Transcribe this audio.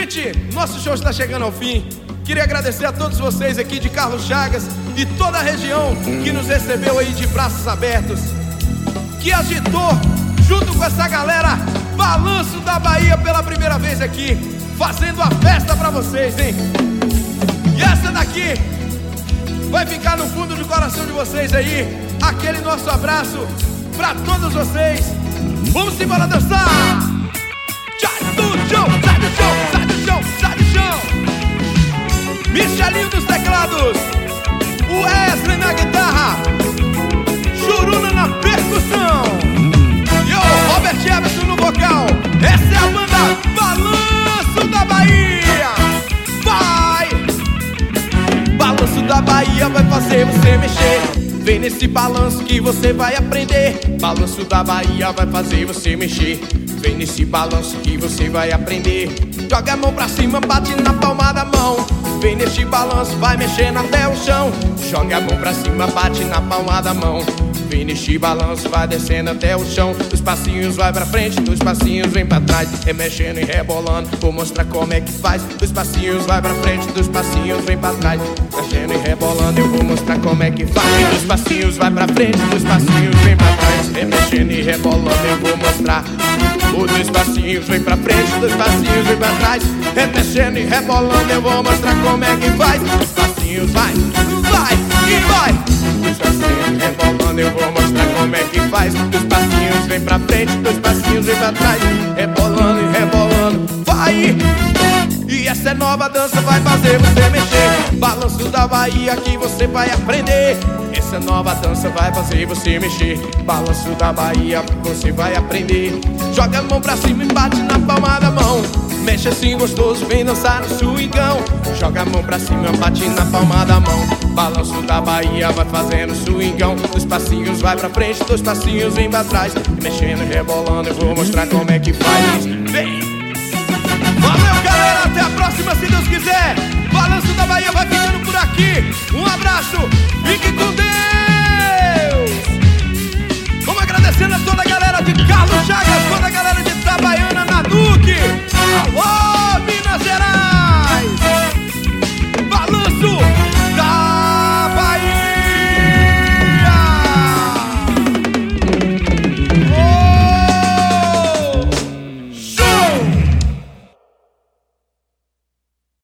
Gente, nosso show está chegando ao fim. Queria agradecer a todos vocês aqui de Carlos Chagas e toda a região que nos recebeu aí de braços abertos, que agitou junto com essa galera Balanço da Bahia pela primeira vez aqui, fazendo a festa pra vocês, hein? E essa daqui vai ficar no fundo do coração de vocês aí, aquele nosso abraço pra todos vocês. Vamos embora dançar! Sai do chão, sai do chão, sai do chão, sai do chão. Michelinho dos teclados, Wesley na guitarra, Churuna na percussão e o Robert Everson no vocal. Essa é a banda Balanço da Bahia. Vai! Balanço da Bahia vai fazer você mexer. Vem nesse balanço que você vai aprender. Balanço da Bahia vai fazer você mexer. Vem nesse balanço que você vai aprender. Joga a mão pra cima, bate na palma da mão. Vem neste balanço, vai mexendo até o chão. Joga a mão pra cima, bate na palma da mão. Vem neste balanço, vai descendo até o chão. Dois passinhos vai pra frente, dois passinhos vem pra trás. Remexendo e rebolando, vou mostrar como é que faz. Dois passinhos vai pra frente, dois passinhos vem pra trás. Mexendo e rebolando, eu vou mostrar como é que faz. Dois passinhos vai pra frente, dois passinhos vem pra trás. Remexendo e rebolando, eu vou mostrar. Dois passinhos vem pra frente, dois passinhos vem pra trás. Remexendo e rebolando, eu vou mostrar como é que faz. Dois passinhos vai, vai e vai. Dois passinhos rebolando, eu vou mostrar como é que faz. Dois passinhos vem pra frente, dois passinhos vem pra trás. Rebolando e rebolando, vai. E essa é nova dança, vai fazer você mexer. Balanço da Bahia que você vai aprender. Essa nova dança vai fazer você mexer. Balanço da Bahia você vai aprender. Joga a mão pra cima e bate na palma da mão. Mexe assim gostoso, vem dançar no swingão. Joga a mão pra cima, bate na palma da mão. Balanço da Bahia vai fazendo swingão. Dois passinhos vai pra frente, dois passinhos vem pra trás. Mexendo e rebolando, eu vou mostrar como é que faz. Vem! Valeu, galera, até a próxima se Deus quiser. Balanço da Bahia vai ficando por aqui. Um abraço, fique com Deus.